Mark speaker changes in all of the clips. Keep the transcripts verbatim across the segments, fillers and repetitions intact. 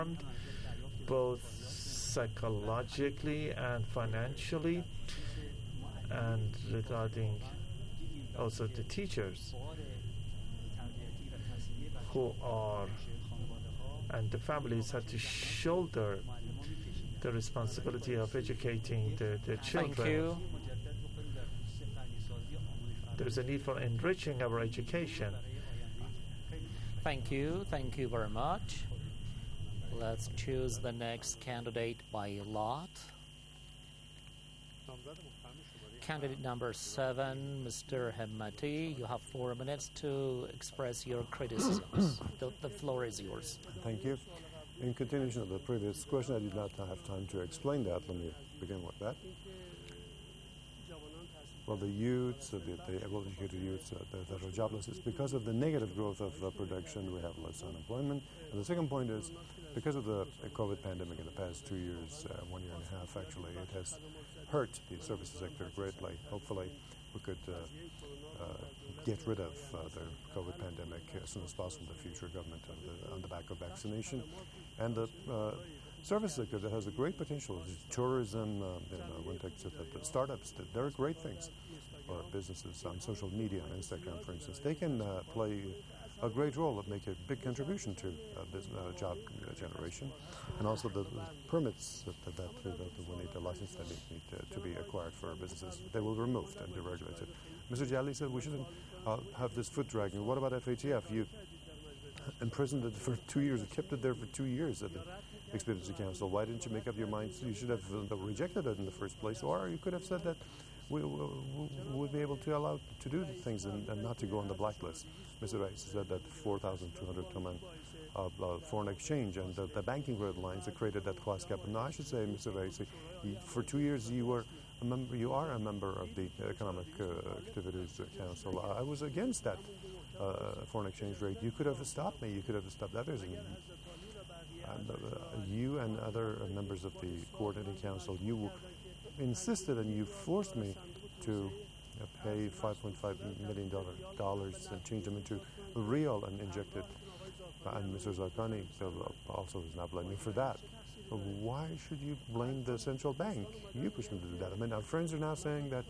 Speaker 1: both psychologically and financially, and regarding also the teachers who are and the families have to shoulder the responsibility of educating the, the children.
Speaker 2: Thank you.
Speaker 1: There's a need for enriching our education.
Speaker 2: Thank you. Thank you very much. Let's choose the next candidate by lot. Candidate number seven, Mister Hemmati, you have four minutes to express your criticisms. the, the floor is yours.
Speaker 3: Thank you. In continuation of the previous question, I did not have time to explain that. Let me begin with that. Well, the youths, the, the well-educated youths uh, that, that are jobless, is because of the negative growth of uh, production, we have less unemployment. And the second point is, because of the COVID pandemic in the past two years, uh, one year and a half actually, it has hurt the services sector greatly. Hopefully, we could uh, uh, get rid of uh, the COVID pandemic as soon as possible, the future government on the, on the back of vaccination. And the uh, service sector that has a great potential, tourism, uh, you know, when takes it, the startups, they're great things, or businesses on social media, on Instagram, for instance. They can uh, play a great role and make a big contribution to uh, business, uh, job generation, and also the, the permits that, that, that, that will need, the license that need to, to be acquired for businesses, they will be removed and deregulated. Mister Jali said we shouldn't uh, have this foot dragging. What about F A T F? You imprisoned it for two years, kept it there for two years at the Expediency Council. Why didn't you make up your mind? You should have uh, rejected it in the first place, or you could have said that we would be able to allow to do things and, and not to go on the blacklist. Mister Rice said that four thousand two hundred ton of uh, foreign exchange and the, the banking red lines that created that class cap. No, I should say, Mister Rice, for two years you were a member. You are a member of the Economic uh, Activities Council. I was against that uh, foreign exchange rate. You could have stopped me. You could have stopped others. And, and, uh, you and other members of the Coordinating Council, you insisted and you forced me to uh, pay five point five million dollars and change them into real and inject it. Uh, and Mister Zarkani also is not blaming for that. But why should you blame the central bank? You pushed me to do that. I mean, our friends are now saying that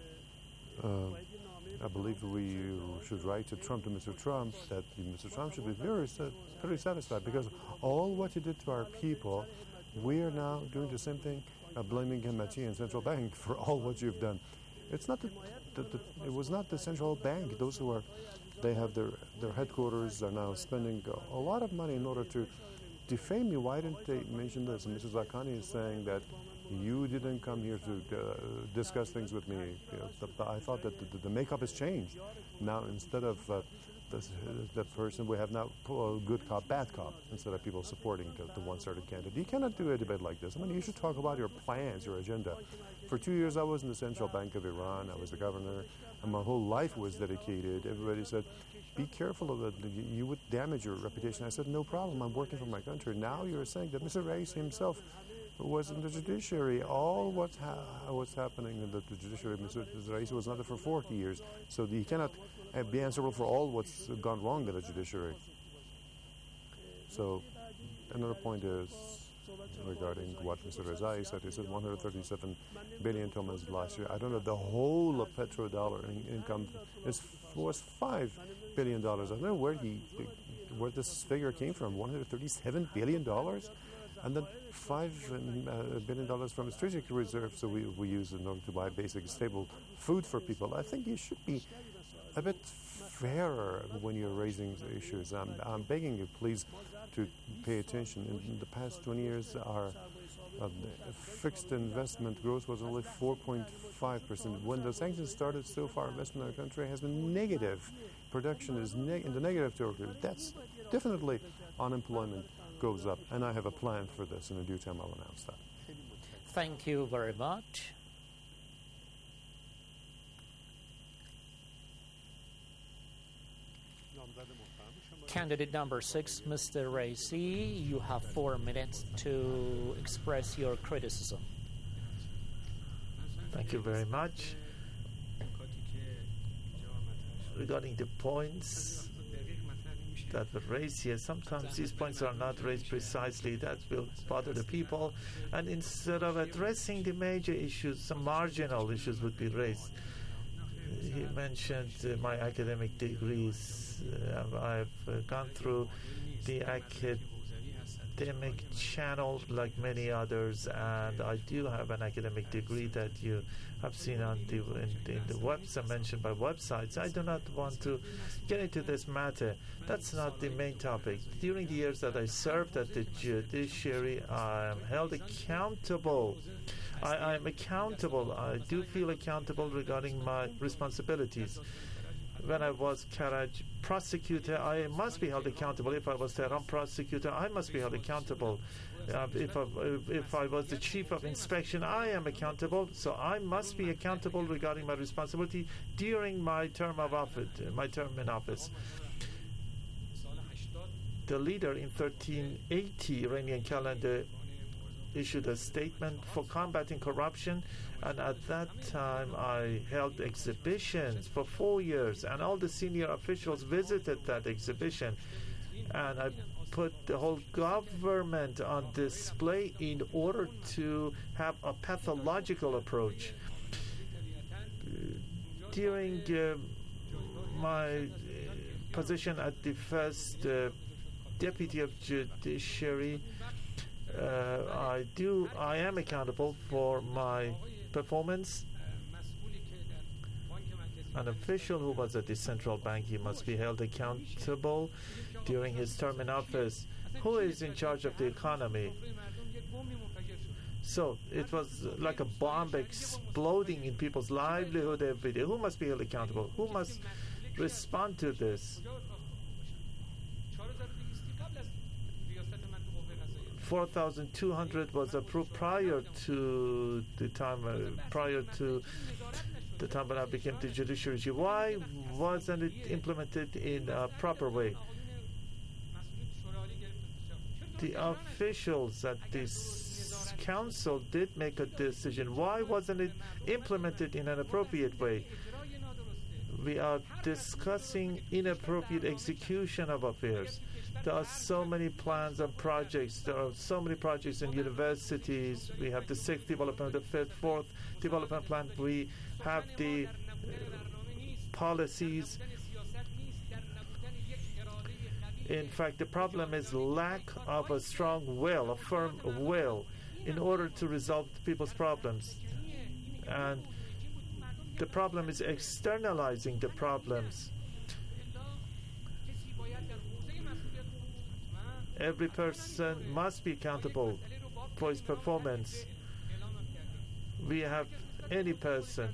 Speaker 3: uh, I believe we should write to Trump, to Mister Trump, that Mister Trump should be very, very satisfied because all what you did to our people, we are now doing the same thing, uh, blaming Hemmati and central bank for all what you've done. It's not the, the, the, it was not the central bank. Those who are, they have their, their headquarters are now spending a, a lot of money in order to defame you. Why didn't they mention this? And Missus Zakani is saying that you didn't come here to uh, discuss things with me. You know, the, the, I thought that the, the makeup has changed. Now, instead of uh, this, uh, the person, we have now uh, good cop, bad cop, instead of people supporting the, the one-sided candidate. You cannot do a debate like this. I mean, you should talk about your plans, your agenda. For two years, I was in the Central Bank of Iran. I was the governor, and my whole life was dedicated. Everybody said, be careful of it. You would damage your reputation. I said, no problem. I'm working for my country. Now you're saying that Mister Reis himself was in the judiciary. All what's, ha- what's happening in the, the judiciary, Mister Reis was not there for forty years. So you cannot uh, be answerable for all what's gone wrong in the judiciary. So another point is regarding what Mister Rezai said. He said one hundred thirty-seven billion tumans last year. I don't know, the whole of petrodollar in- income is was five billion dollars. I don't know where he, where this figure came from. one hundred thirty-seven billion dollars, and then five uh, billion dollars from strategic reserves. So we we use in order to buy basic stable food for people. I think you should be a bit fairer when you're raising the issues. I'm, I'm begging you, please, to pay attention. In, in the past twenty years, our uh, fixed investment growth was only four point five percent. When the sanctions started, so far, investment in our country has been negative. Production is neg- in the negative territory. That's definitely unemployment goes up. And I have a plan for this. In due time, I'll announce that.
Speaker 2: Thank you very much. Candidate number six, Mister Raisi, you have four minutes to express your criticism.
Speaker 1: Thank you very much. Regarding the points that were raised here. Sometimes these points are not raised precisely. That will bother the people. And instead of addressing the major issues, some marginal issues would be raised. He mentioned uh, my academic degrees. Uh, I've uh, gone through the academic channel like many others, and I do have an academic degree that you have seen on the in, in the website mentioned by websites. I do not want to get into this matter. That's not the main topic. During the years that I served at the judiciary, I am held accountable. I am accountable. I do feel accountable regarding my responsibilities. When I was Karaj prosecutor, I must be held accountable. If I was Tehran prosecutor, I must be held accountable. Uh, if, I, if I was the chief of inspection, I am accountable. So I must be accountable regarding my responsibility during my term of office, my term in office. The leader in thirteen eighty Iranian calendar issued a statement for combating corruption, and at that time I held exhibitions for four years, and all the senior officials visited that exhibition, and I put the whole government on display in order to have a pathological approach. During uh, my position at the first uh, Deputy of Judiciary, Uh, I do. I am accountable for my performance. An official who was at the central bank, he must be held accountable during his term in office. Who is in charge of the economy? So it was like a bomb exploding in people's livelihood every day. Who must be held accountable? Who must respond to this? four thousand two hundred was approved prior to the time, uh, prior to the time when I became the judiciary. Why wasn't it implemented in a proper way? The officials at this council did make a decision. Why wasn't it implemented in an appropriate way? We are discussing inappropriate execution of affairs. There are so many plans and projects. There are so many projects in universities. We have the sixth development, the fifth, fourth development plan. We have the uh, policies. In fact, the problem is lack of a strong will, a firm will, in order to resolve people's problems. And the problem is externalizing the problems. Every person must be accountable for his performance. We have any person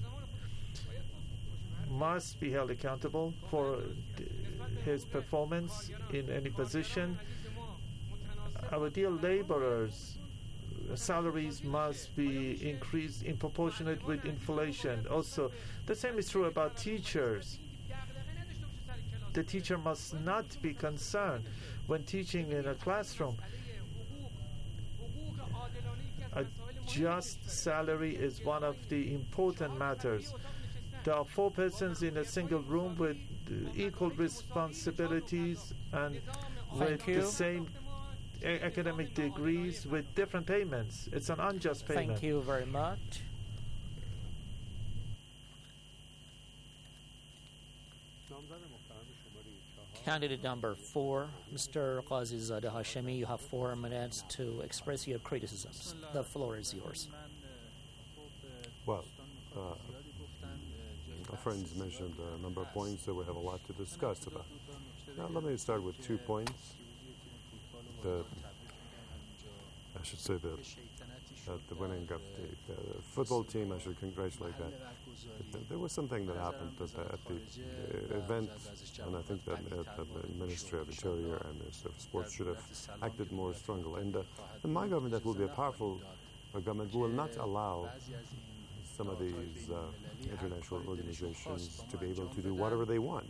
Speaker 1: must be held accountable for his performance in any position. Our dear laborers, salaries must be increased in proportionate with inflation. Also, the same is true about teachers. The teacher must not be concerned when teaching in a classroom. A just salary is one of the important matters. There are four persons in a single room with equal responsibilities and
Speaker 2: Thank
Speaker 1: with
Speaker 2: you.
Speaker 1: the same a- academic degrees with different payments. It's an unjust payment.
Speaker 2: Thank you very much. Candidate number four, Mister Qazizadeh Hashemi, you have four minutes to express your criticisms. The floor is yours.
Speaker 3: Well, uh, our friends mentioned a number of points, so we have a lot to discuss about. Now, let me start with two points. The, I should say the, uh, the winning of the uh, football team, I should congratulate that. But there was something that happened at the, at the uh, event, and I think that uh, the Ministry of Interior and Ministry of Sports should have acted more strongly. And, uh, and my government, that will be a powerful uh, government, will not allow some of these uh, international organizations to be able to do whatever they want.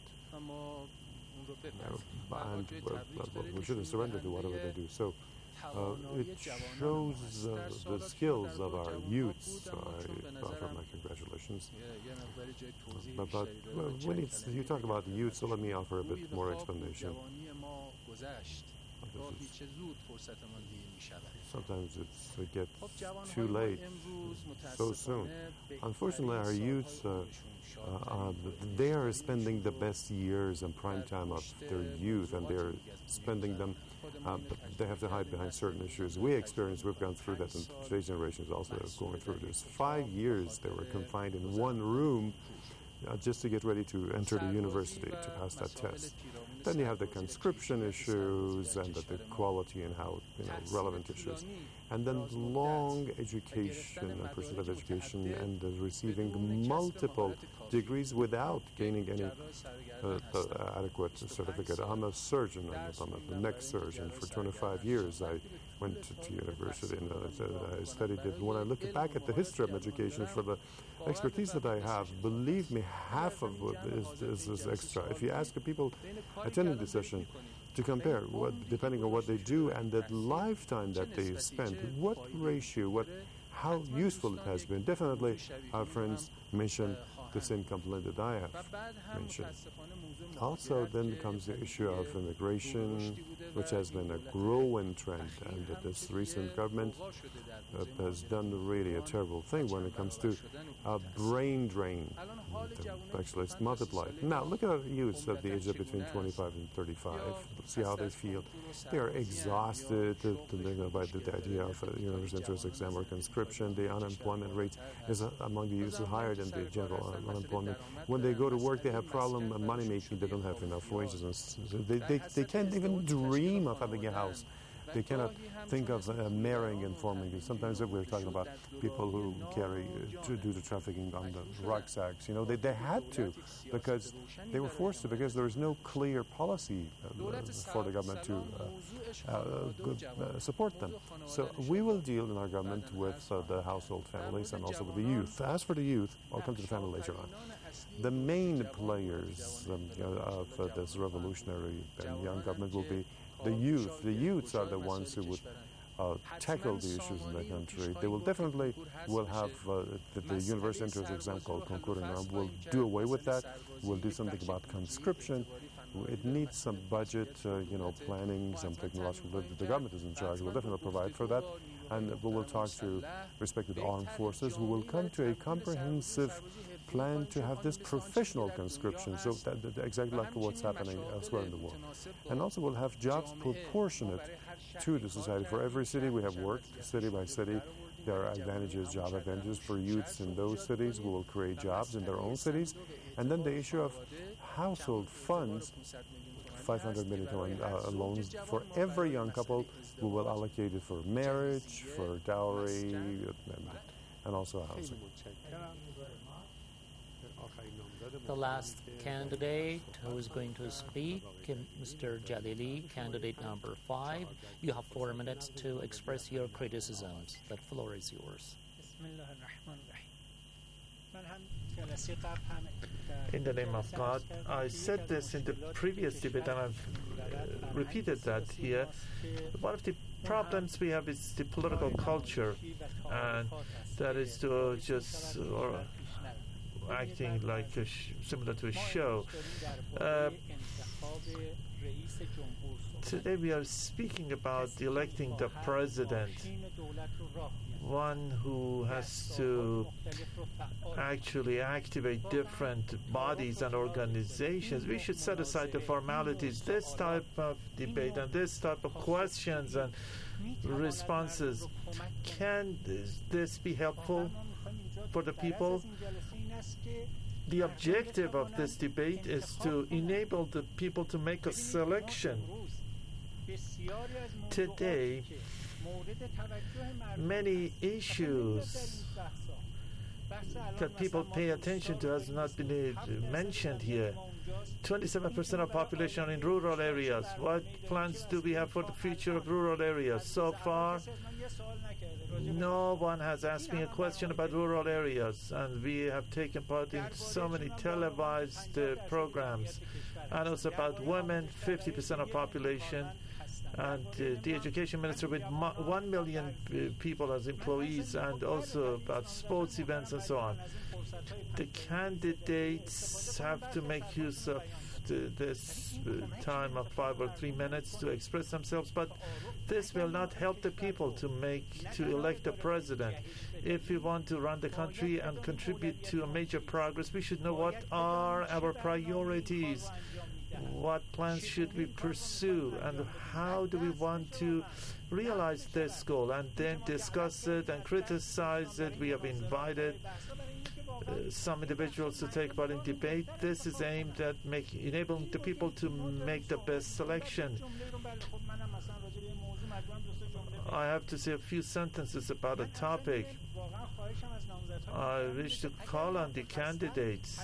Speaker 3: Uh, and uh, well, we shouldn't surrender to whatever they do. So uh, it shows uh, the skills of our youths. So I offer my congratulations. But, but well, when it's, you talk about the youth, so let me offer a bit more explanation. Sometimes it's, it gets too late, so soon. Unfortunately, our youth, uh, uh, uh, they are spending the best years and prime time of their youth, and they're spending them, uh, but they have to hide behind certain issues. We experience, we've gone through that, and today's generation is also going through this. Five years they were confined in one room uh, just to get ready to enter the university, to pass that test. Then you have the conscription issues and the, the quality and how, you know, relevant issues. And then long education and pursuit of education and uh, receiving multiple degrees without gaining any uh, uh, adequate certificate. I'm a surgeon, I'm a, I'm a neck surgeon. For twenty-five years I went to, to university and uh, I studied it. When I look back at the history of education, for the expertise that I have, believe me, half of it is, is, is extra. If you ask the people attending the session to compare, what, depending on what they do and the lifetime that they spent, what ratio, what, how useful it has been. Definitely, our friends mentioned the same complaint that I have mentioned. Also, then comes the issue of immigration, which has been a growing trend, and that this recent government uh, has done really a terrible thing when it comes to a brain drain. Actually, it's multiplied. Now, look at our youths at the age of between twenty-five and thirty-five. See how they feel. They are exhausted by the idea of a universal entrance exam or conscription. The unemployment rate is uh, among the youths higher than the general unemployment. When they go to work, they have problem money making. They don't have enough wages, and so they, they, they can't even dream of having a house. They cannot think of uh, marrying and forming. Sometimes we're talking about people who carry, uh, to do the trafficking on the rucksacks. You know, they, they had to because they were forced to, because there is no clear policy uh, for the government to uh, uh, good, uh, support them. So we will deal in our government with uh, the household families and also with the youth. As for the youth, I'll come to the family later on. The main players um, of uh, this revolutionary and young government will be the youth. The youths are the ones who would uh, tackle the issues in the country. They will definitely will have uh, the, the universal entrance exam called Concours Enorme. We'll do away with that. We'll do something about conscription. It needs some budget, uh, you know, planning, some technological. The government is in charge. We'll definitely provide for that. And we will talk to respected armed forces. We will come to a comprehensive plan to have this professional conscription, so that, that exactly like what's happening elsewhere in the world. And also we'll have jobs proportionate to the society. For every city we have worked, city by city. There are advantages, job advantages for youths in those cities. We will create jobs in their own cities. And then the issue of household funds, five hundred million uh, loans for every young couple. We will allocate it for marriage, for dowry, and, and also housing.
Speaker 2: The last candidate who is going to speak, Mister Jalili, candidate number five. You have four minutes to express your criticisms. The floor is yours.
Speaker 1: In the name of God, I said this in the previous debate, and I've uh, repeated that here. One of the problems we have is the political culture, and that is to just uh, acting like a sh- similar to a show. Uh, today we are speaking about electing the president, one who has to actually activate different bodies and organizations. We should set aside the formalities. This type of debate and this type of questions and responses, can this, this be helpful for the people? The objective of this debate is to enable the people to make a selection. Today, many issues that people pay attention to has not been uh, mentioned here. twenty-seven percent of population in rural areas. What plans do we have for the future of rural areas? So far, no one has asked me a question about rural areas, and we have taken part in so many televised uh, programs. And also about women, fifty percent of population, and uh, the education minister with mo- one million uh, people as employees, and also about sports events and so on. The candidates have to make use of uh, this uh, time of five or three minutes to express themselves, but this will not help the people to make, to elect a president. If we want to run the country and contribute to a major progress, we should know what are our priorities, what plans should we pursue, and how do we want to realize this goal, and then discuss it and criticize it. We have invited uh, some individuals to take part in debate. This is aimed at make, enabling the people to make the best selection. I have to say a few sentences about a topic. I wish to call on the candidates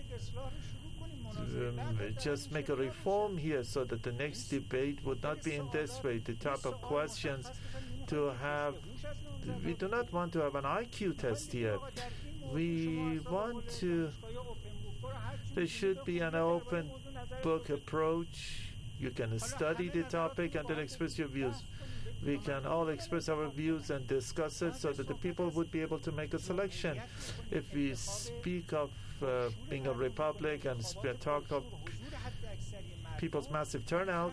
Speaker 1: to um, just make a reform here so that the next debate would not be in this way, the type of questions to have. We do not want to have an I Q test here. We want to, there should be an open book approach. You can study the topic and then express your views. We can all express our views and discuss it so that the people would be able to make a selection. If we speak of uh, being a republic and sp- talk of p- people's massive turnout,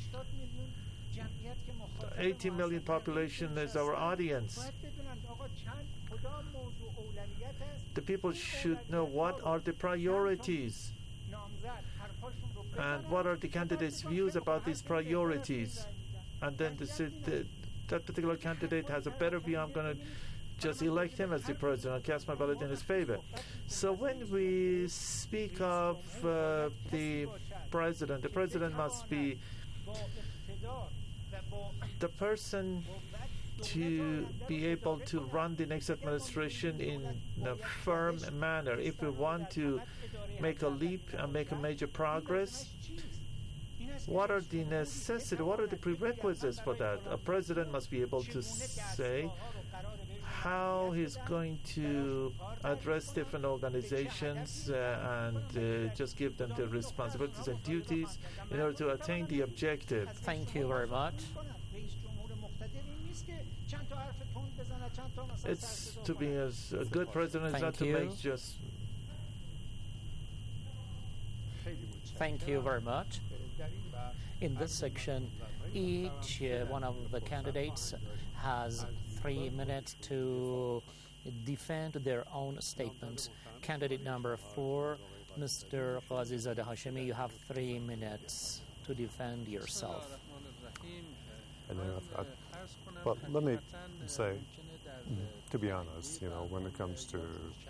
Speaker 1: eighty million population is our audience. The people should know what are the priorities and what are the candidates' views about these priorities. And then to say that that particular candidate has a better view, I'm going to just elect him as the president and cast my ballot in his favor. So when we speak of uh, the president, the president must be the person to be able to run the next administration in a firm manner. If we want to make a leap and make a major progress, what are the necessities, what are the prerequisites for that? A president must be able to say how he's going to address different organizations uh, and uh, just give them the responsibilities and duties in order to attain the objective.
Speaker 2: Thank you very much.
Speaker 1: It's to be as a good president,
Speaker 2: Thank
Speaker 1: not to
Speaker 2: you.
Speaker 1: make just...
Speaker 2: Thank you very much. In this section, each uh, one of the candidates has three minutes to defend their own statements. Candidate number four, Mister Ghazizadeh Hashemi, you have three minutes to defend yourself.
Speaker 3: And then, uh, well, let me say, to be honest, you know, when it comes to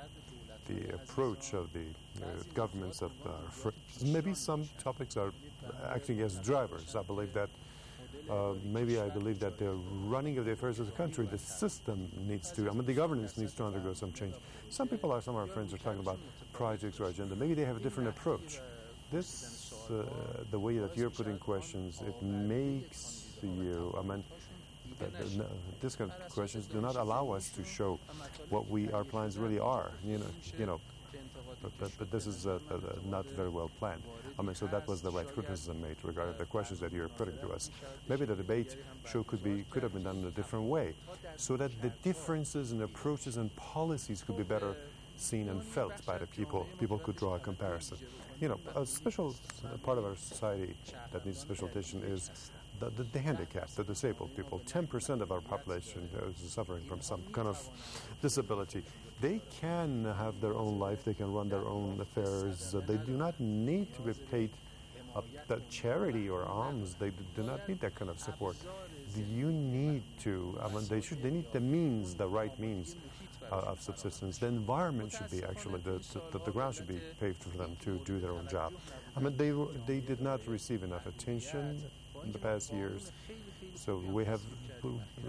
Speaker 3: the approach of the uh, governments that are, fr- maybe some topics are acting as drivers. I believe that, uh, maybe I believe that the running of the affairs of the country, the system needs to, I mean, the governance needs to undergo some change. Some people are, some of our friends are talking about projects or agenda. Maybe they have a different approach. This, uh, the way that you're putting questions, it makes you, I mean, the, the, this kind of questions do not allow us to show what we our plans really are. You know, you know. But, but, but this is uh, uh, not very well planned. I mean, so that was the right criticism made regarding the questions that you're putting to us. Maybe the debate show could be could have been done in a different way, so that the differences in approaches and policies could be better seen and felt by the people. People could draw a comparison. You know, a special part of our society that needs special attention is the, the, the handicapped, the disabled people. ten percent of our population is suffering from some kind of disability. They can have their own life. They can run their own affairs. Uh, they do not need to be paid uh, that charity or alms. They do not need that kind of support. You need to, I mean, they should, they need the means, the right means uh, of subsistence. The environment should be actually, the, the, the ground should be paved for them to do their own job. I mean, they, they did not receive enough attention in the past years. So we have uh,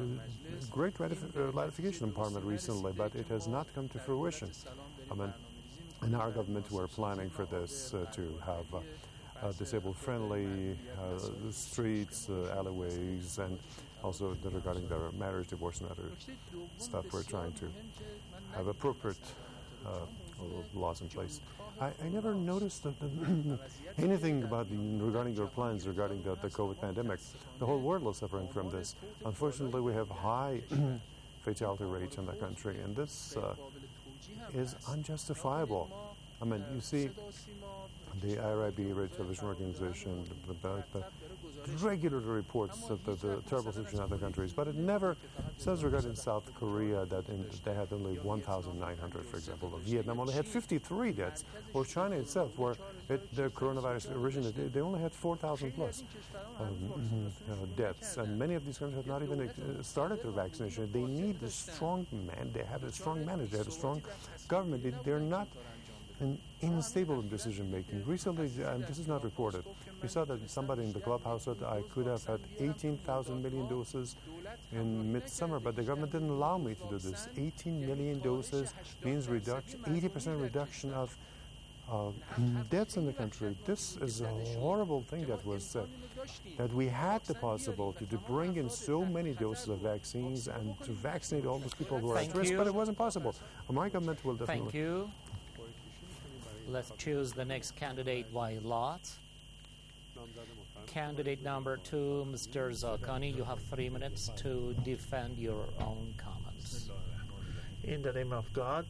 Speaker 3: great ratif- uh, ratification in Parliament recently, but it has not come to fruition. I mean, in our government, we're planning for this uh, to have uh, uh, disabled-friendly uh, streets, uh, alleyways, and also the, regarding their marriage, divorce, and other stuff. We're trying to have appropriate uh, laws in place. I, I never noticed that the anything about the, regarding your plans regarding the, the COVID pandemic. The whole world is suffering from this. Unfortunately, we have high fatality rates in the country, and this uh, is unjustifiable. I mean, you see, the I R I B, Radio Television Organization, the, the, the regularly reports of the, the terrible situation in other countries, but it never says regarding South Korea that in, they had only one thousand nine hundred, for example, or Vietnam only had fifty-three deaths, or China itself, where it, the coronavirus originated, they only had four thousand plus um, uh, deaths, and many of these countries have not even uh, started their vaccination. They need a strong man, they have a strong manager, they have a strong government. They, they're not and unstable in decision making. Recently, and this is not reported, we saw that somebody in the clubhouse said I could have had eighteen thousand million doses in midsummer, but the government didn't allow me to do this. eighteen million doses means reduction, eighty percent reduction of uh, deaths in the country. This is a horrible thing that was said, that we had the possibility to bring in so many doses of vaccines and to vaccinate all the people who are
Speaker 2: Thank
Speaker 3: at risk,
Speaker 2: you.
Speaker 3: but it wasn't possible. My government will definitely...
Speaker 2: Thank you. Let's choose the next candidate by lot. Candidate number two, Mister Zakani, you have three minutes to defend your own comments.
Speaker 1: In the name of God,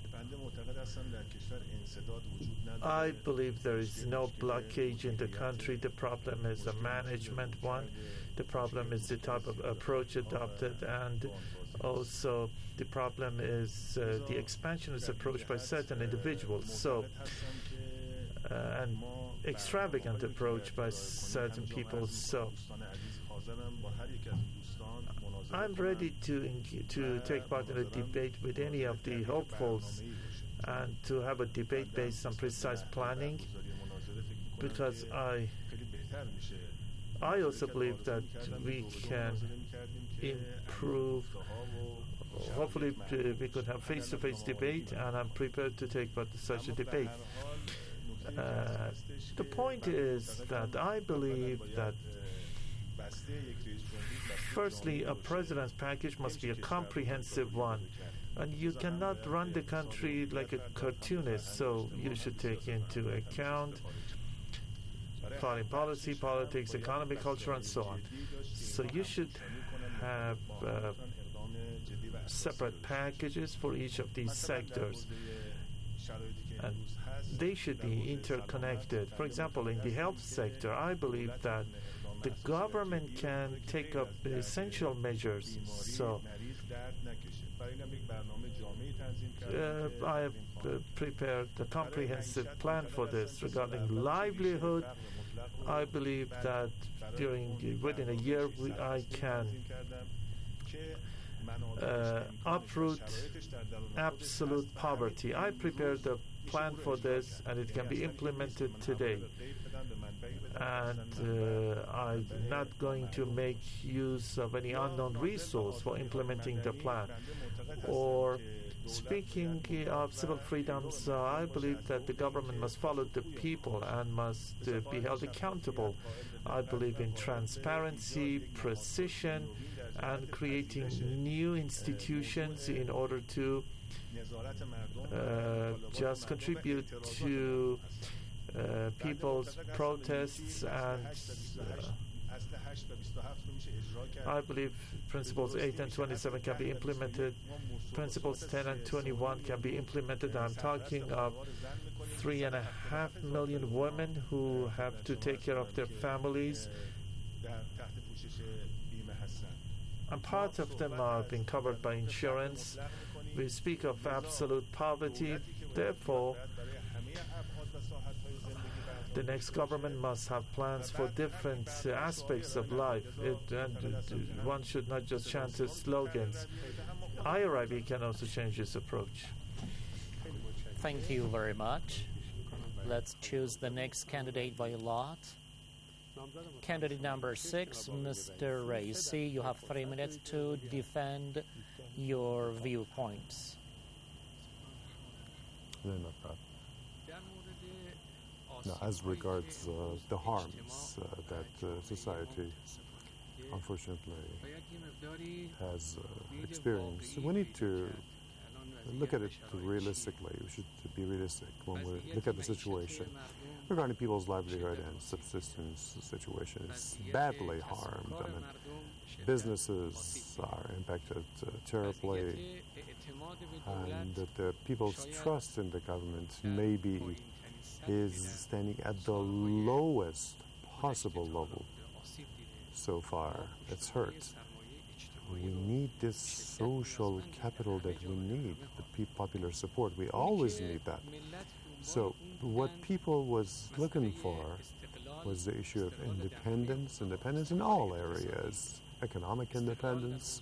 Speaker 1: I believe there is no blockage in the country. The problem is a management one. The problem is the type of approach adopted, and also the problem is uh, the expansionist approach by certain individuals. So, uh, an extravagant approach by certain people. So, I'm ready to to take part in a debate with any of the hopefuls and to have a debate based on precise planning, because I I also believe that we can improve. Hopefully we could have face-to-face debate, and I'm prepared to take part in such a debate. Uh, the point is that I believe that firstly, a president's package must be a comprehensive one, and you cannot run the country like a cartoonist, so you should take into account foreign policy, politics, economy, culture, and so on. So you should have uh, separate packages for each of these sectors, and they should be interconnected. For example, in the health sector, I believe that the government can take up essential measures. So uh, I have uh, prepared a comprehensive plan for this. Regarding livelihood, I believe that during within a year we, I can uh, uproot absolute poverty. I prepared a plan for this, and it can be implemented today. And uh, I'm not going to make use of any unknown resource for implementing the plan. Or speaking of civil freedoms, uh, I believe that the government must follow the people and must uh, be held accountable. I believe in transparency, precision, and creating new institutions in order to uh, just contribute to uh, people's protests, and uh, I believe principles eight and twenty-seven can be implemented. Principles ten and twenty-one can be implemented. I'm talking of three and a half million women who have to take care of their families, and part of them are being covered by insurance. We speak of absolute poverty. Therefore, the next government must have plans for different uh, aspects of life. It, and uh, one should not just chant slogans. I R I B can also change its approach.
Speaker 2: Thank you very much. Let's choose the next candidate by lot. Candidate number six, Mister Raisi, you have three minutes to defend your viewpoints.
Speaker 3: No, no problem. Now, as regards uh, the harms uh, that uh, society unfortunately has uh, experienced, we need to look at it realistically. We should be realistic when we look at the situation regarding people's livelihood and subsistence situation. It's badly harmed. I mean, businesses are impacted uh, terribly, and that the people's trust in the government may be is standing at the lowest possible level so far. It's hurt. We need this social capital that we need, the popular support. We always need that. So what people was looking for was the issue of independence, independence in all areas, economic independence,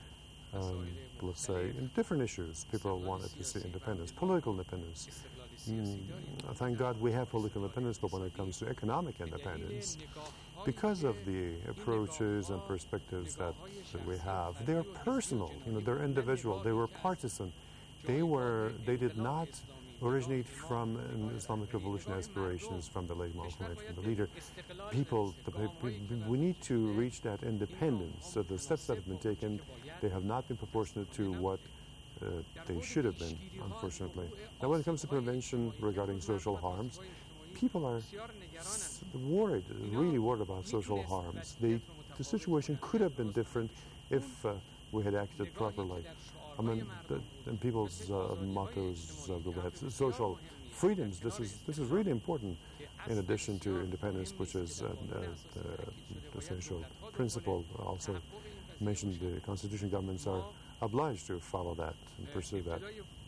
Speaker 3: um, let's say, in different issues. People wanted to see independence, political independence. Mm, thank God we have political independence, but when it comes to economic independence, because of the approaches and perspectives that, that we have, they're personal, you know, they're individual, they were partisan. They were, they did not originate from an Islamic revolution aspirations from the late Imam Khomeini, from the leader. People, the, we need to reach that independence. So the steps that have been taken, they have not been proportionate to what uh, they should have been, unfortunately. Now, when it comes to prevention regarding social harms, people are s- worried, really worried about social harms. They, the situation could have been different if uh, we had acted properly. I mean, the, and people's uh, mottos uh, go ahead. Social freedoms. This is this is really important. In addition to independence, which is uh, the, the essential principle, also mentioned the constitution. Governments are obliged to follow that and pursue that.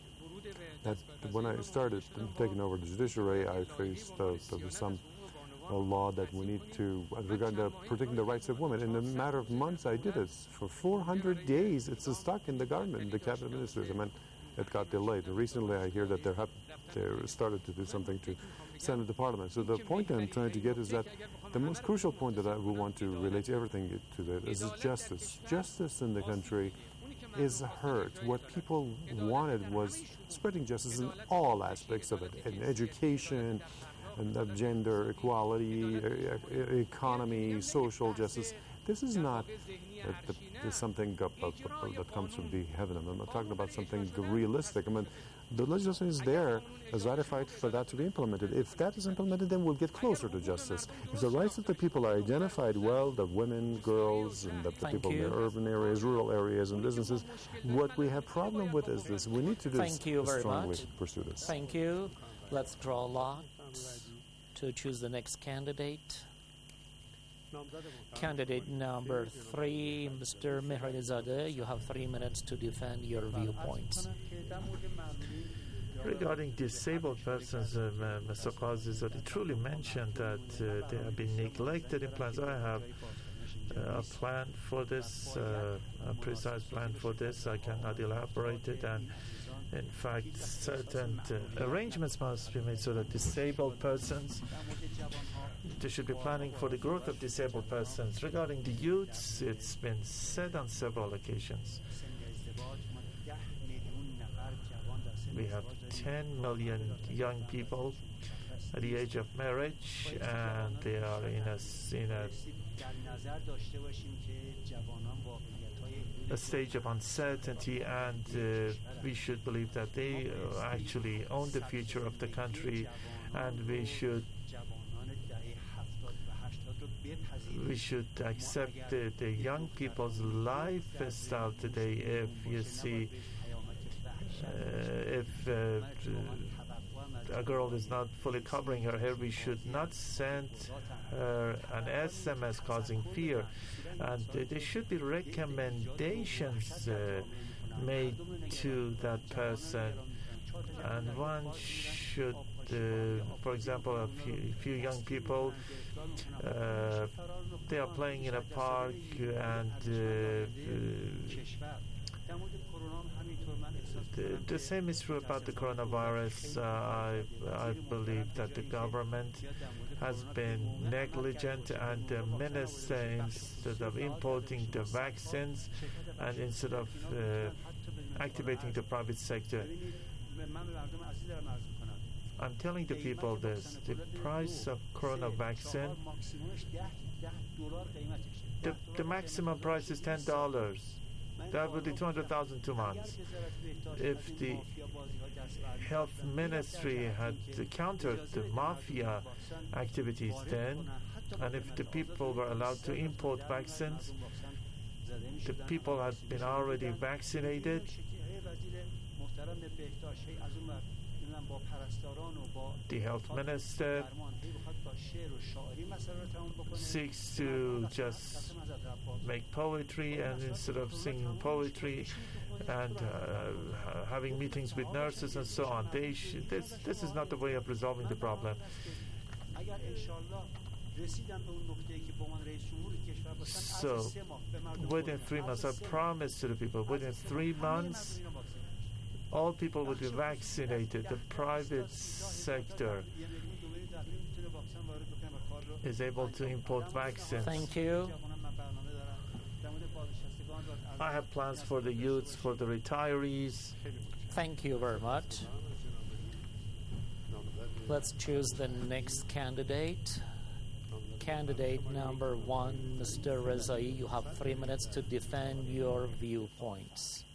Speaker 3: That when I started taking over the judiciary, I faced uh, there was some a law that we need to, as regard to protecting the rights of women. In a matter of months, I did it. For four hundred days, it's stuck in the government, the cabinet ministers. I mean, it got delayed. Recently, I hear that they have they started to do something to send it to Parliament. So the point I'm trying to get is that the most crucial point that I would want to relate everything to that is justice. Justice in the country is hurt. What people wanted was spreading justice in all aspects of it, in education, and of gender equality, e- economy, social justice. This is not uh, the, the something uh, uh, uh, that comes from the heaven. I'm not talking about something realistic. I mean, the legislation is there, is ratified for that to be implemented. If that is implemented, then we'll get closer to justice. If the rights of the people are identified well, the women, girls, and the, the people
Speaker 2: you.
Speaker 3: in the urban areas, rural areas, and businesses, what we have problem with is this. We need to do
Speaker 2: Thank you very
Speaker 3: strongly
Speaker 2: much.
Speaker 3: pursue this.
Speaker 2: Thank you. Let's draw a lot to choose the next candidate. Candidate number three, Mister Mehrdizadeh, you have three minutes to defend your viewpoints.
Speaker 1: Regarding disabled persons, um, uh, Mister Qazizadeh truly mentioned that uh, they have been neglected in plans. I have uh, a plan for this, uh, a precise plan for this. I cannot elaborate it, and in fact, certain uh, arrangements must be made so that disabled persons, they should be planning for the growth of disabled persons. Regarding the youths, it's been said on several occasions. We have ten million young people at the age of marriage, and they are in a, in a a stage of uncertainty, and uh, we should believe that they uh, actually own the future of the country, and we should we should accept the, the young people's lifestyle today. If you see uh, if uh, a girl is not fully covering her hair, we should not send her an S M S causing fear. And uh, there should be recommendations uh, made to that person. And one should, uh, for example, a few, few young people, uh, they are playing in a park, and uh, uh, the, the same is true about the coronavirus. Uh, I, I believe that the government has been negligent, and the minister, instead of importing the vaccines and instead of uh, activating the private sector, I'm telling the people this: the price of corona vaccine, the, the maximum price is ten dollars. That would be two hundred thousand two months. If the health ministry had countered the mafia activities then, and if the people were allowed to import vaccines, the people had been already vaccinated, The health minister seeks to just make poetry, and instead of singing poetry and uh, having meetings with nurses and so on, they sh- this, this is not the way of resolving the problem. So, within three months, I promise to the people, within three months, all people will be vaccinated. The private sector is able to import vaccines.
Speaker 2: Thank you.
Speaker 1: I have plans for the youths, for the retirees.
Speaker 2: Thank you very much. Let's choose the next candidate. Candidate number one, Mister Rezai, you have three minutes to defend your viewpoints.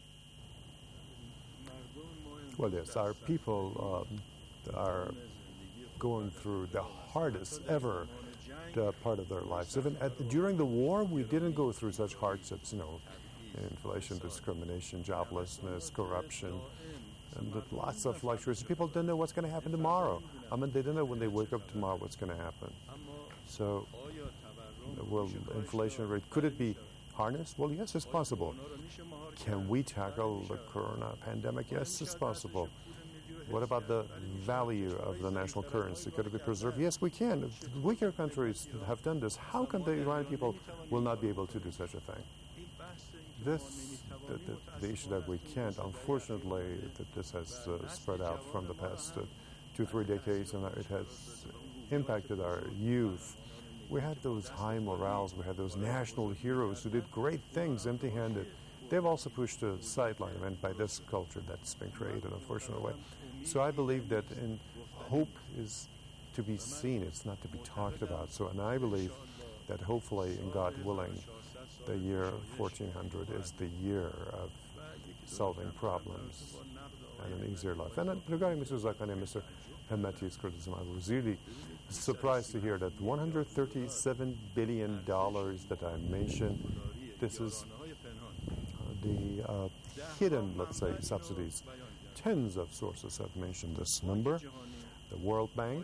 Speaker 3: Well, yes, our people um, are going through the hardest ever uh, part of their lives. Even at, during the war, we didn't go through such hardships, you know, inflation, discrimination, joblessness, corruption, and lots of luxuries. People didn't know what's going to happen tomorrow. I mean, they didn't know when they wake up tomorrow what's going to happen. So, will inflation rate, could it be harnessed? Well, yes, it's possible. Can we tackle the corona pandemic? Yes, it's possible. What about the value of the national currency? Could it be preserved? Yes, we can. If weaker countries have done this, how come the Iranian people will not be able to do such a thing? This, the, the, the issue that we can't, unfortunately, that this has uh, spread out from the past uh, two, three decades, and it has impacted our youth. We had those high morals, we had those national heroes who did great things empty-handed. They've also pushed a sideline, I mean, by this culture that's been created, unfortunately. So I believe that in hope is to be seen, it's not to be talked about. So, and I believe that hopefully, in God willing, the year fourteen hundred is the year of solving problems and an easier life. And uh, regarding Mister Zakani and Mister Hemmeti's criticism, I was really surprised to hear that one hundred thirty-seven billion dollars that I mentioned, this is uh, the uh, hidden, let's say, subsidies. Tens of sources have mentioned this number. The World Bank,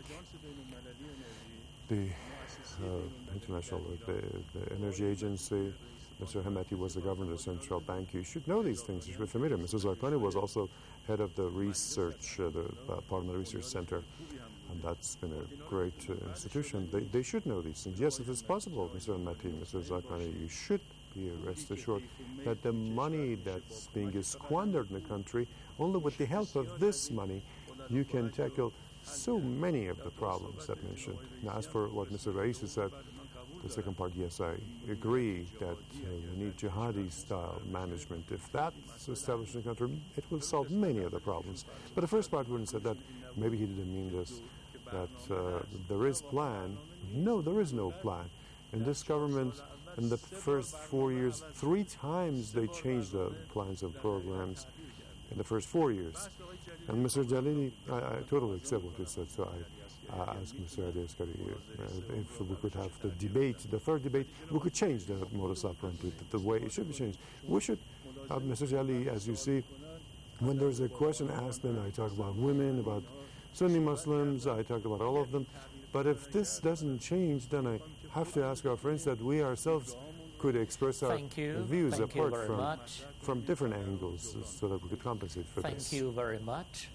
Speaker 3: the uh, International the, the Energy Agency. Mister Hemmeti was the governor of the central bank. You should know these things. You should be familiar. Mister Zarqani was also head of the research, uh, the uh, Parliament Research Center, and that's been a great uh, institution. They, they should know these things. Yes, it is possible, Mister Hemmeti, Mister Zarqani, you should be rest assured that the money that's being squandered in the country, only with the help of this money, you can tackle so many of the problems that mentioned. Now, as for what Mister Raisi said, the second part, yes, I agree that uh, we need jihadi-style management. If that's established in the country, it will solve many of the problems. But the first part, when he said that, maybe he didn't mean this, that uh, there is plan. No, there is no plan. In this government, in the first four years, three times they changed the plans and programs in the first four years. And Mister Jalili, I, I totally accept what he said, so I Uh, ask Mister Adeskari uh, if we could have the debate, the third debate, we could change the modus operandi, the, the way it should be changed. We should, uh, Mister Jali, as you see, when there's a question asked, then I talk about women, about Sunni Muslims, I talk about all of them. But if this doesn't change, then I have to ask our friends that we ourselves could express our views
Speaker 2: Thank
Speaker 3: apart from,
Speaker 2: much.
Speaker 3: from different angles so that we could compensate for
Speaker 2: Thank
Speaker 3: this.
Speaker 2: Thank you very much.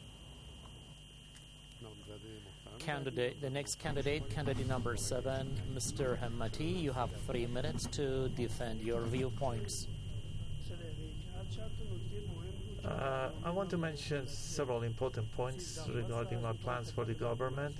Speaker 2: Candidate, the next candidate, candidate number seven, Mister Hemmeti, you have three minutes to defend your viewpoints.
Speaker 1: Uh, I want to mention several important points regarding my plans for the government.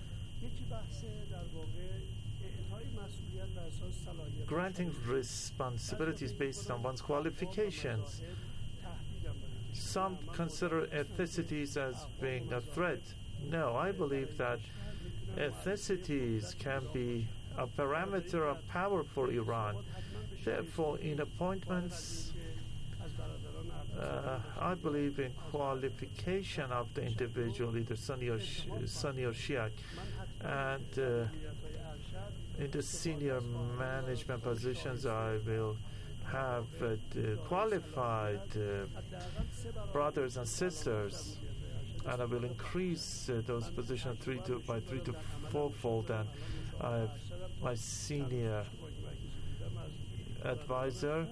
Speaker 1: Granting responsibilities based on one's qualifications. Some consider ethnicities as being a threat. No, I believe that ethnicities can be a parameter of power for Iran. Therefore, in appointments, uh, I believe in qualification of the individual, either Sunni or, Sh- Sunni or Shia. And uh, in the senior management positions, I will have uh, qualified uh, brothers and sisters. and I will increase uh, those positions three to by three to fourfold. And uh, my senior advisor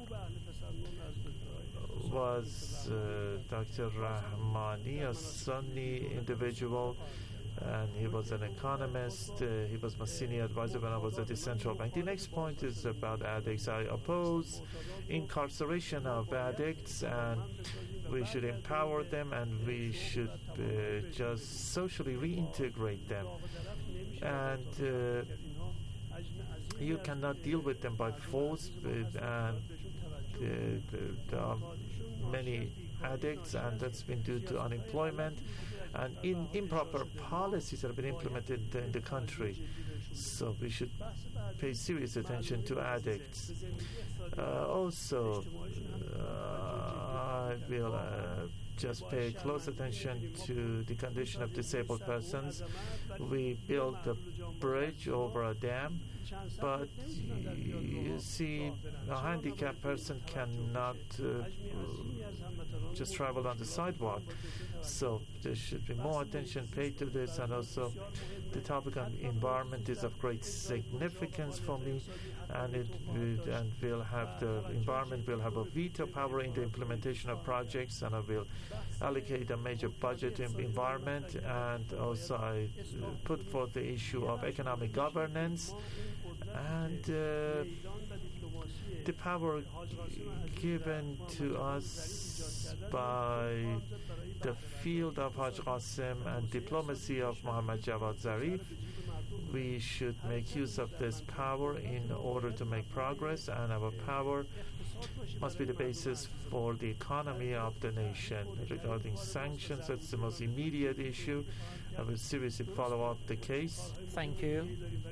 Speaker 1: was uh, Doctor Rahmani, a Sunni individual, and he was an economist. Uh, he was my senior advisor when I was at the central bank. The next point is about addicts. I oppose incarceration of addicts, and we should empower them, and we should uh, just socially reintegrate them. And uh, you cannot deal with them by force, and uh, there are many addicts, and that's been due to unemployment and in improper policies that have been implemented in the country. So we should pay serious attention to addicts. Uh, also, uh, I will uh, just pay close attention to the condition of disabled persons. We built a bridge over a dam, but you see, a handicapped person cannot uh, just travel on the sidewalk. So there should be more attention paid to this, and also the topic on environment is of great significance for me, and it will, and will have the environment will have a veto power in the implementation of projects, and I will allocate a major budget in environment, and also I uh, put forth the issue of economic governance and uh, the power given to us by the field of Haj Qasim and diplomacy of Mohammad Javad Zarif. We should make use of this power in order to make progress, and our power must be the basis for the economy of the nation. Regarding sanctions, that's the most immediate issue. I will seriously follow up the case.
Speaker 2: Thank you.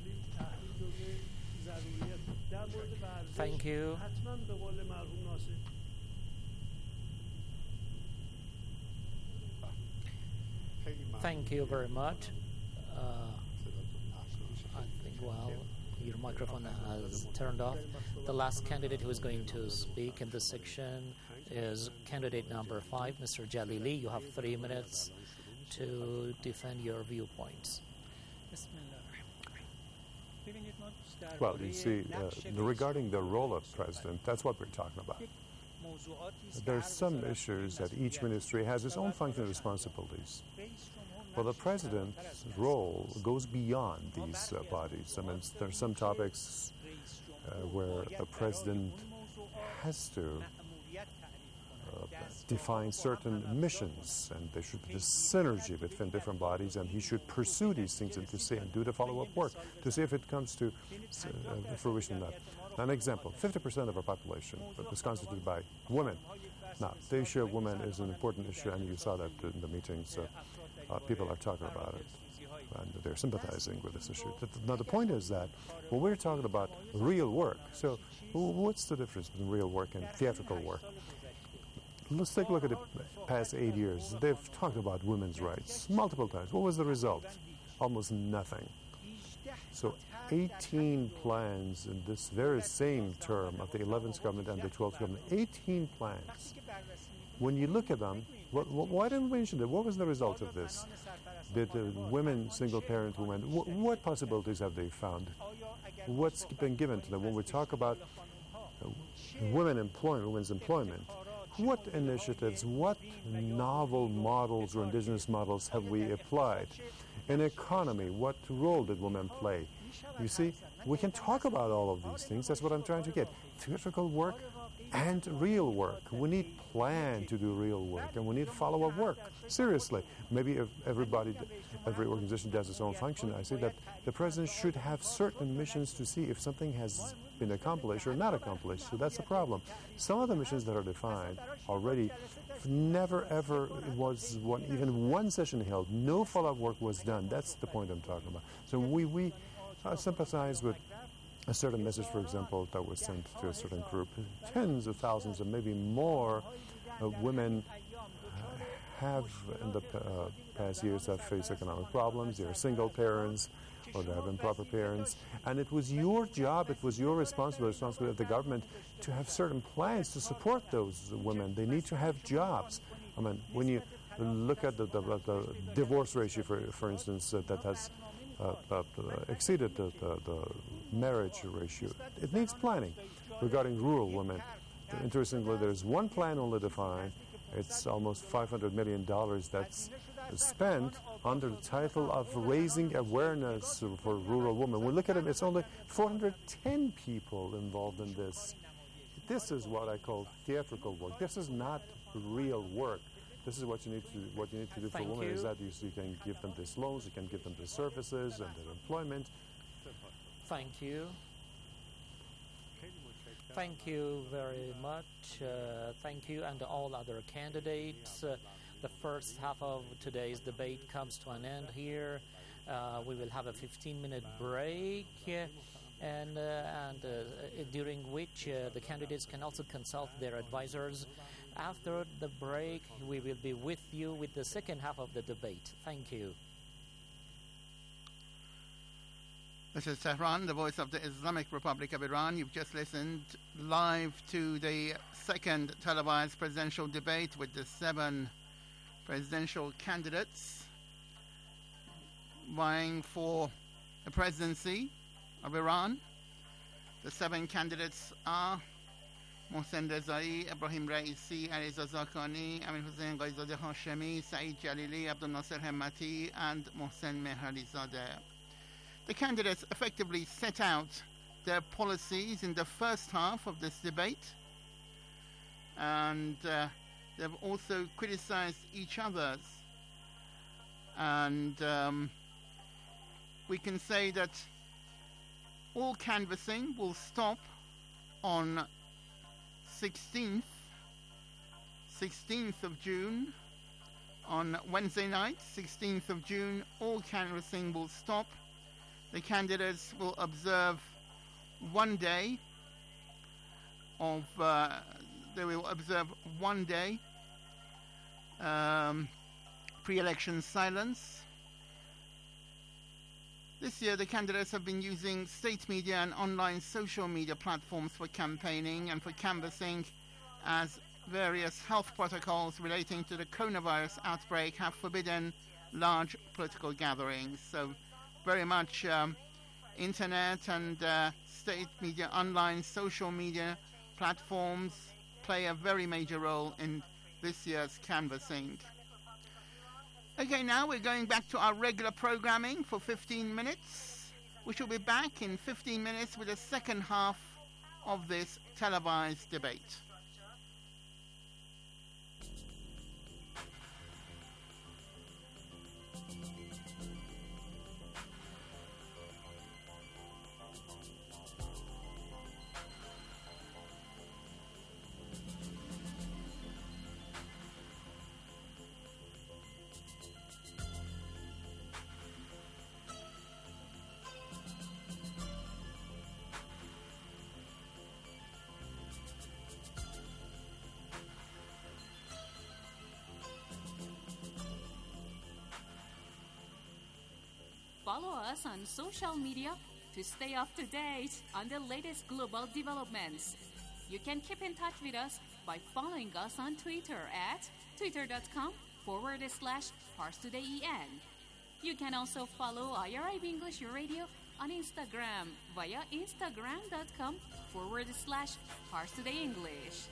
Speaker 2: Thank you. Thank you very much. Uh, I think, well, your microphone has turned off. The last candidate who is going to speak in this section is candidate number five, Mister Jalili. You have three minutes to defend your viewpoints.
Speaker 3: Well, you see, uh, regarding the role of president, that's what we're talking about. There are some issues that each ministry has its own function and responsibilities. Well, the president's role goes beyond these uh, bodies. I mean, there are some topics uh, where the president has to uh, define certain missions, and there should be this synergy between different bodies, and he should pursue these things and to see and do the follow-up work to see if it comes to uh, fruition or not. An example, fifty percent of our population is constituted by women. Now, the issue of women is an important issue, and you saw that in the meetings. Uh, uh, people are talking about it, and they're sympathizing with this issue. Now, the point is that when we're talking about real work, so what's the difference between real work and theatrical work? Let's take a look at the past eight years. They've talked about women's rights multiple times. What was the result? Almost nothing. So eighteen plans in this very same term of the eleventh government and the twelfth government, eighteen plans. When you look at them, what, what, why didn't we mention that? What was the result of this? Did the women, single-parent women, wh- what possibilities have they found? What's been given to them? When we talk about uh, women employment, women's employment, what initiatives, what novel models or indigenous models have we applied? In economy, what role did women play? You see, we can talk about all of these things. That's what I'm trying to get. Theatrical work and real work. We need plan to do real work, and we need follow-up work. Seriously, maybe if everybody, every organization does its own function, I say that the president should have certain missions to see if something has been accomplished or not accomplished. So that's the problem. Some of the missions that are defined already, never ever was one, even one session held. No follow-up work was done. That's the point I'm talking about. So we we uh, sympathize with a certain message, for example, that was sent to a certain group. Tens of thousands, and maybe more, uh, women have in the uh, past years have faced economic problems. They are single parents, or they have improper parents. And it was your job, it was your responsibility, responsibility of the government to have certain plans to support those women. They need to have jobs. I mean, when you look at the, the, the divorce ratio, for, for instance, uh, that has uh, uh, exceeded the, the, the marriage ratio. It needs planning. Regarding rural women, interestingly, there's one plan only defined. It's almost five hundred million dollars that's spent under the title of raising awareness for rural women. We look at it, it's only four hundred ten people involved in this. This is what I call theatrical work. This is not real work. This is what you need to what you need to do
Speaker 2: Thank
Speaker 3: for women
Speaker 2: you.
Speaker 3: is that you, you can give them these loans, you can give them the services and their employment.
Speaker 2: Thank you. Thank you very much. Uh, thank you and all other candidates. Uh, the first half of today's debate comes to an end here. Uh, we will have a fifteen minute break, uh, and, uh, and uh, during which uh, the candidates can also consult their advisors. After the break, we will be with you with the second half of the debate. Thank you.
Speaker 4: This is Tehran, the voice of the Islamic Republic of Iran. You've just listened live to the second televised presidential debate with the seven presidential candidates vying for the presidency of Iran. The seven candidates are Mohsen Rezai, Ibrahim Raisi, Aliza Zakani, Amir Hossein Qaizadeh Hashemi, Saeed Jalili, Abdul Nasser Hemmati, and Mohsen Mehralizadeh. The candidates effectively set out their policies in the first half of this debate, and uh, they've also criticized each other's. And um, we can say that all canvassing will stop on sixteenth, sixteenth of June, on Wednesday night, sixteenth of June. All canvassing will stop. The candidates will observe one day of, uh, they will observe one day um, pre-election silence. This year, the candidates have been using state media and online social media platforms for campaigning and for canvassing, as various health protocols relating to the coronavirus outbreak have forbidden large political gatherings. So very much um, internet and uh, state media, online social media platforms play a very major role in this year's canvassing. Okay, now we're going back to our regular programming for fifteen minutes. We shall be back in fifteen minutes with the second half of this televised debate.
Speaker 5: Follow us on social media to stay up to date on the latest global developments. You can keep in touch with us by following us on Twitter at twitter.com forward slash ParsTodayEN. You can also follow I R I B English Radio on Instagram via instagram.com forward slash ParsTodayEnglish.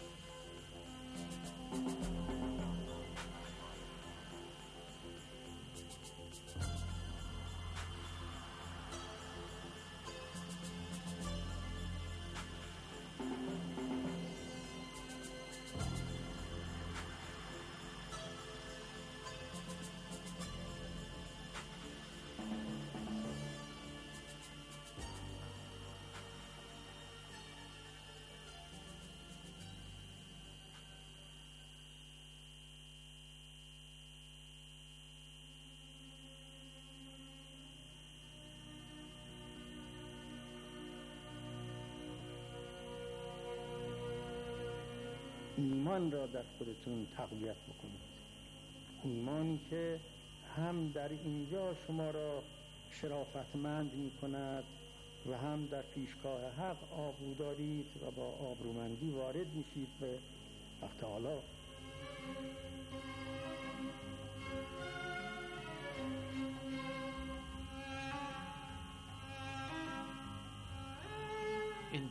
Speaker 6: ایمان را در خودتون تقویت بکنید. ایمانی که هم در اینجا شما را شرافتمند می کند و هم در پیشگاه حق آبرو دارید و با آبرومندی وارد میشید به حق تعالی.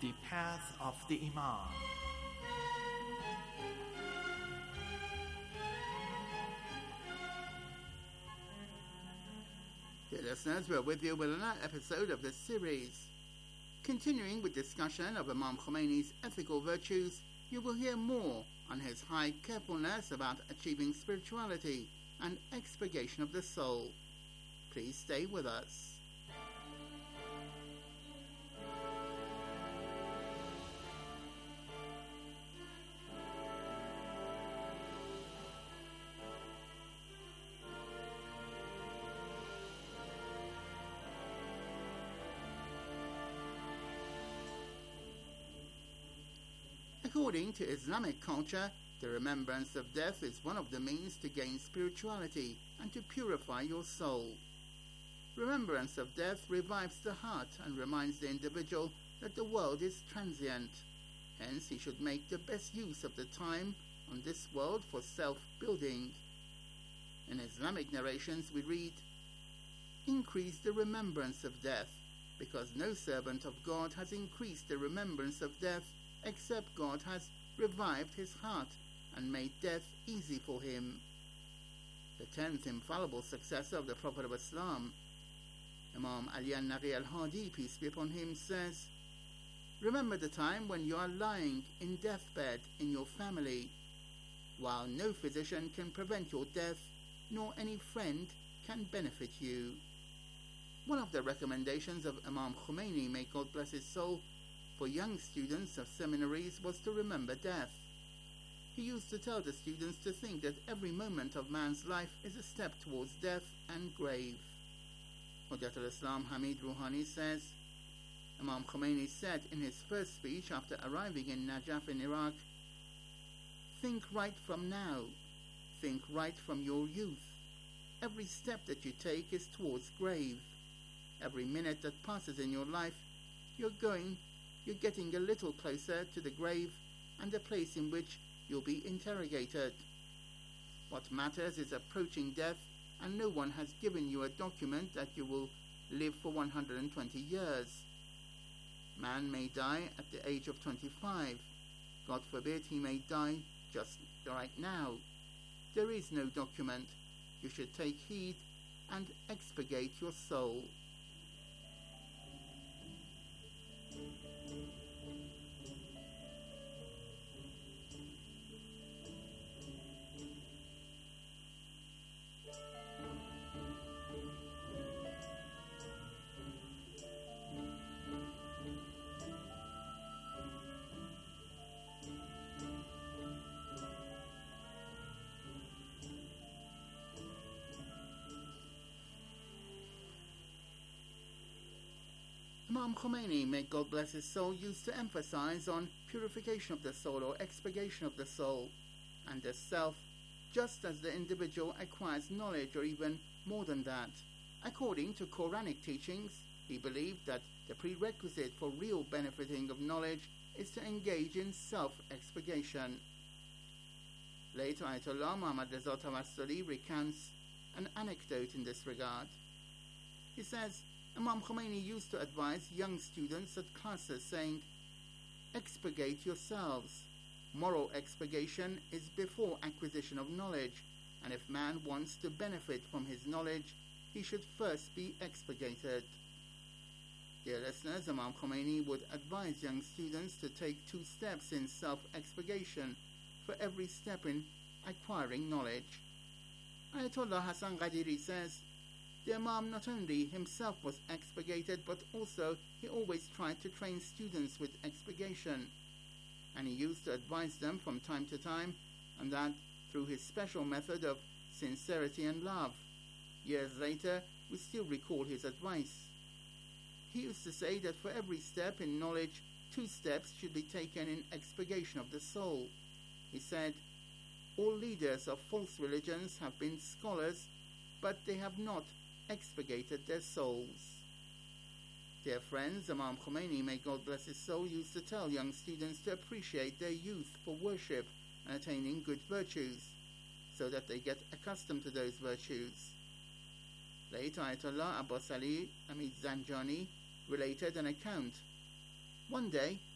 Speaker 7: the path of the Imam.
Speaker 4: Dear listeners, we're with you with another episode of this series. Continuing with discussion of Imam Khomeini's ethical virtues, you will hear more on his high carefulness about achieving spirituality and expurgation of the soul. Please stay with us. According to Islamic culture, the remembrance of death is one of the means to gain spirituality and to purify your soul. Remembrance of death revives the heart and reminds the individual that the world is transient. Hence, he should make the best use of the time on this world for self-building. In Islamic narrations we read, "Increase the remembrance of death, because no servant of God has increased the remembrance of death except God has revived his heart and made death easy for him." The tenth infallible successor of the Prophet of Islam, Imam Ali al-Naqi al-Hadi, peace be upon him, says, "Remember the time when you are lying in deathbed in your family, while no physician can prevent your death, nor any friend can benefit you." One of the recommendations of Imam Khomeini, may God bless his soul, for young students of seminaries was to remember death. He used to tell the students to think that every moment of man's life is a step towards death and grave. Hujjat al-Islam Hamid Rouhani says, Imam Khomeini said in his first speech after arriving in Najaf in Iraq, "Think right from now. Think right from your youth. Every step that you take is towards grave. Every minute that passes in your life, you're going You're getting a little closer to the grave and the place in which you'll be interrogated. What matters is approaching death, and no one has given you a document that you will live for one hundred twenty years. Man may die at the age of twenty-five. God forbid he may die just right now. There is no document. You should take heed and expurgate your soul." Imam Khomeini, may God bless his soul, used to emphasize on purification of the soul or expurgation of the soul and the self, just as the individual acquires knowledge or even more than that. According to Quranic teachings, he believed that the prerequisite for real benefiting of knowledge is to engage in self-expurgation. Later, Ayatollah Muhammad Reza Tawassuli recounts an anecdote in this regard. He says, Imam Khomeini used to advise young students at classes saying, "Expurgate yourselves. Moral expurgation is before acquisition of knowledge, and if man wants to benefit from his knowledge, he should first be expurgated." Dear listeners, Imam Khomeini would advise young students to take two steps in self-expurgation for every step in acquiring knowledge. Ayatollah Hassan Qadiri says, the Imam not only himself was expurgated, but also he always tried to train students with expurgation, and he used to advise them from time to time, and that through his special method of sincerity and love. Years later, we still recall his advice. He used to say that for every step in knowledge, two steps should be taken in expurgation of the soul. He said, "All leaders of false religions have been scholars, but they have not expurgated their souls." Dear friends, Imam Khomeini, may God bless his soul, used to tell young students to appreciate their youth for worship and attaining good virtues, so that they get accustomed to those virtues. Late Ayatollah Abbas Ali Hamid Zanjani related an account. One day,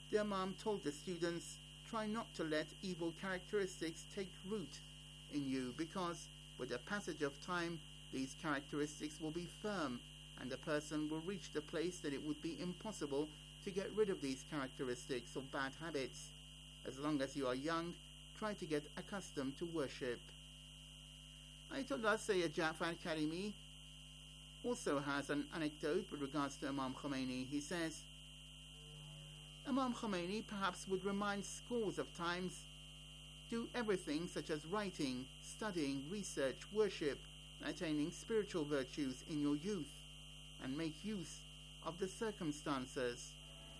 Speaker 4: the Imam told the students, try not to let evil characteristics take root in you, because with the passage of time, these characteristics will be firm, and the person will reach the place that it would be impossible to get rid of these characteristics or bad habits. As long as you are young, try to get accustomed to worship. Ayatollah Sayyid Ja'far Karimi also has an anecdote with regards to Imam Khomeini. He says, Imam Khomeini perhaps would remind scores of times, do everything such as writing, studying, research, worship, and attaining spiritual virtues in your youth, and make use of the circumstances.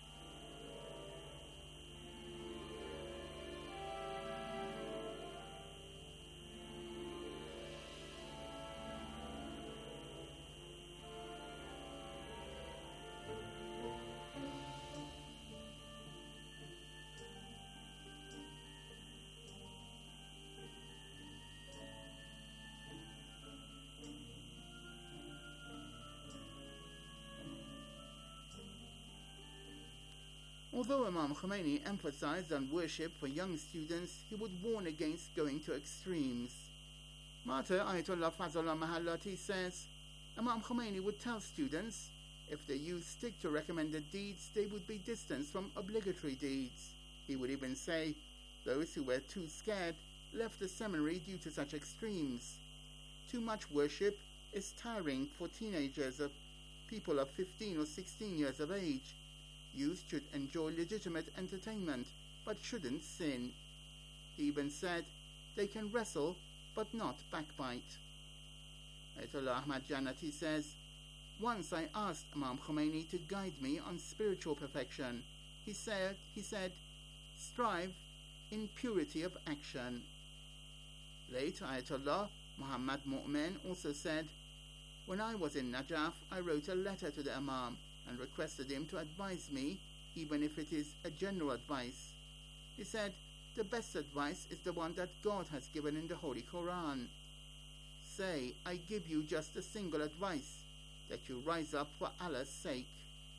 Speaker 4: Although Imam Khomeini emphasized on worship for young students, he would warn against going to extremes. Martyr Ayatollah Fazlullah Mahallati says, Imam Khomeini would tell students, if the youth stick to recommended deeds, they would be distanced from obligatory deeds. He would even say, those who were too scared left the seminary due to such extremes. Too much worship is tiring for teenagers, of people of fifteen or sixteen years of age. Youth should enjoy legitimate entertainment, but shouldn't sin. He even said, they can wrestle, but not backbite. Ayatollah Ahmad Jannati says, once I asked Imam Khomeini to guide me on spiritual perfection. He said, he said, strive in purity of action. Late Ayatollah Muhammad Mu'min also said, when I was in Najaf, I wrote a letter to the Imam and requested him to advise me, even if it is a general advice. He said, the best advice is the one that God has given in the Holy Quran. Say, I give you just a single advice, that you rise up for Allah's sake.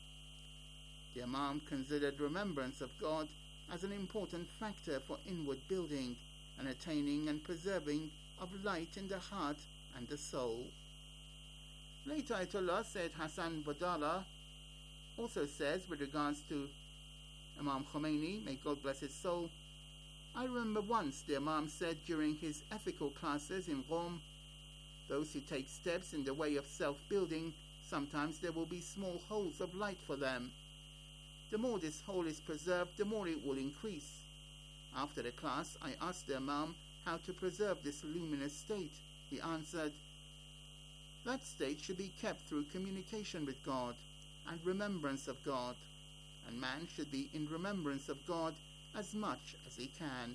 Speaker 4: The Imam considered remembrance of God as an important factor for inward building and attaining and preserving of light in the heart and the soul. Later Ayatollah Sayyid Hassan Badala also says with regards to Imam Khomeini, may God bless his soul, I remember once the Imam said during his ethical classes in Rome, those who take steps in the way of self-building, sometimes there will be small holes of light for them. The more this hole is preserved, the more it will increase. After the class, I asked the Imam how to preserve this luminous state. He answered, that state should be kept through communication with God and remembrance of God, and man should be in remembrance of God as much as he can.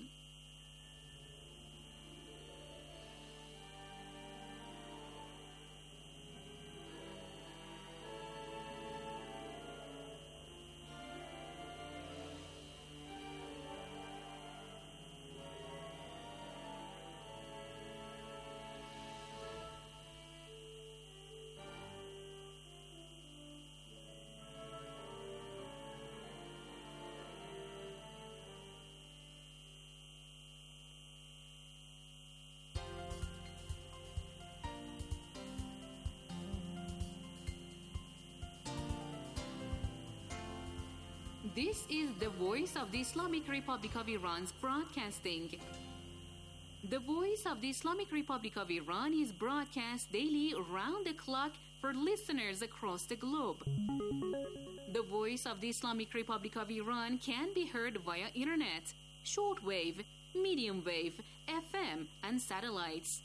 Speaker 5: This is the voice of the Islamic Republic of Iran's broadcasting. The voice of the Islamic Republic of Iran is broadcast daily around the clock for listeners across the globe. The voice of the Islamic Republic of Iran can be heard via internet, shortwave, medium wave, F M, and satellites.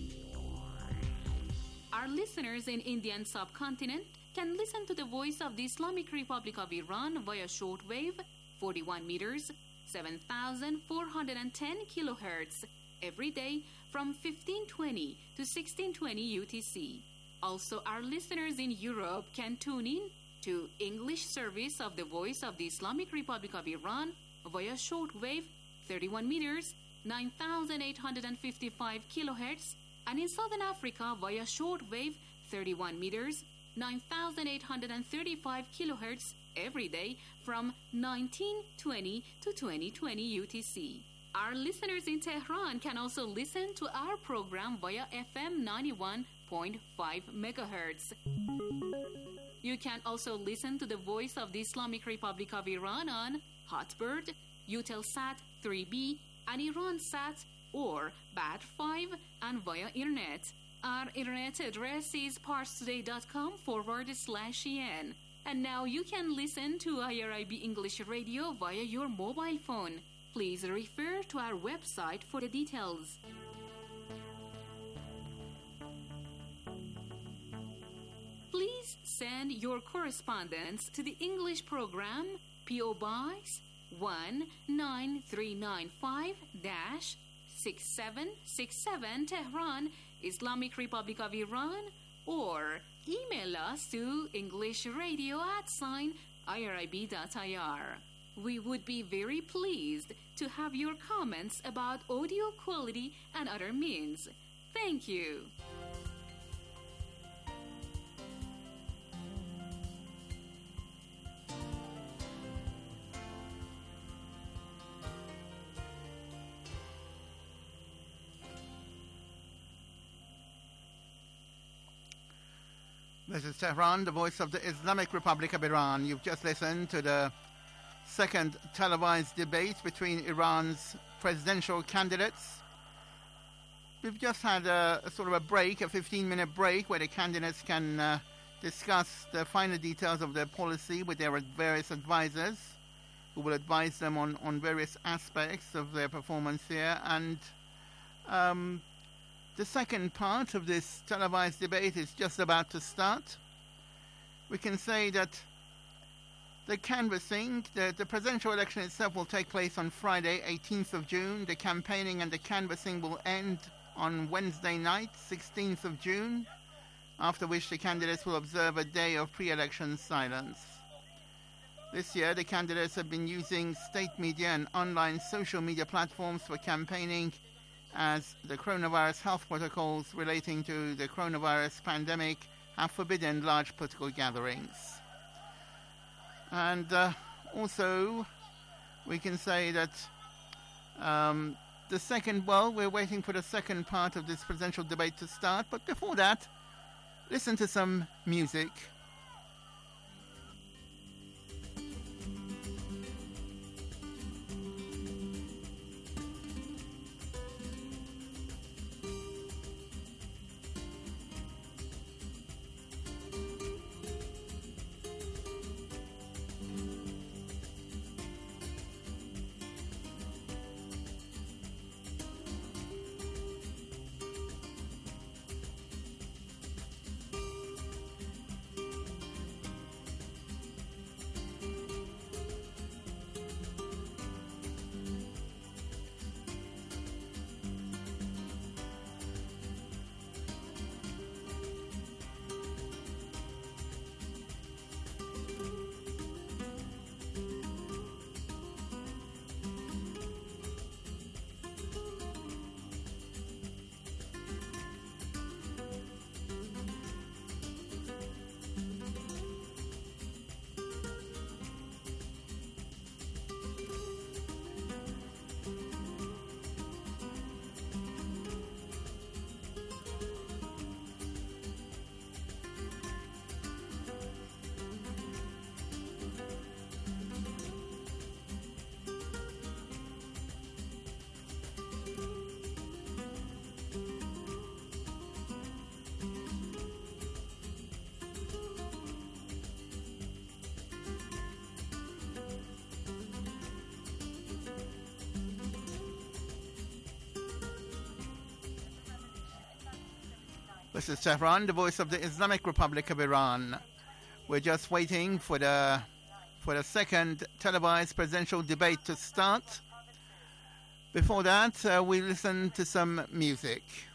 Speaker 5: Our listeners in Indian subcontinent can listen to the voice of the Islamic Republic of Iran via shortwave, forty-one meters, seven thousand four hundred ten kilohertz, every day from fifteen twenty to sixteen twenty U T C. Also, our listeners in Europe can tune in to English service of the voice of the Islamic Republic of Iran via shortwave, thirty-one meters, nine thousand eight hundred fifty-five kilohertz, and in Southern Africa via shortwave, thirty-one meters, nine thousand eight hundred thirty-five kilohertz, every day from nineteen twenty to twenty twenty U T C. Our listeners in Tehran can also listen to our program via F M ninety-one point five megahertz. You can also listen to the Voice of the Islamic Republic of Iran on Hotbird, Eutelsat three B, and IranSat, or Bat five, and via Internet. Our Internet address is parstoday.com forward slash en. And now you can listen to I R I B English Radio via your mobile phone. Please refer to our website for the details. Please send your correspondence to the English program, P O Box one nine three nine five six seven six seven, Tehran, Islamic Republic of Iran, or email us to englishradio at sign irib.ir. We would be very pleased to have your comments about audio quality and other means. Thank you.
Speaker 4: This is Tehran, the voice of the Islamic Republic of Iran. You've just listened to the second televised debate between Iran's presidential candidates. We've just had a, a sort of a break, a fifteen-minute break, where the candidates can uh, discuss the finer details of their policy with their various advisors, who will advise them on, on various aspects of their performance here. And um, the second part of this televised debate is just about to start. We can say that the canvassing, the, the presidential election itself will take place on Friday, eighteenth of June. The campaigning and the canvassing will end on Wednesday night, sixteenth of June, after which the candidates will observe a day of pre-election silence. This year, the candidates have been using state media and online social media platforms for campaigning, as the coronavirus health protocols relating to the coronavirus pandemic have forbidden large political gatherings. And uh, also, we can say that um, the second, well, we're waiting for the second part of this presidential debate to start, but before that, listen to some music. This is Tehran, the voice of the Islamic Republic of Iran. We're just waiting for the for the second televised presidential debate to start. Before that, uh, we listen to some music.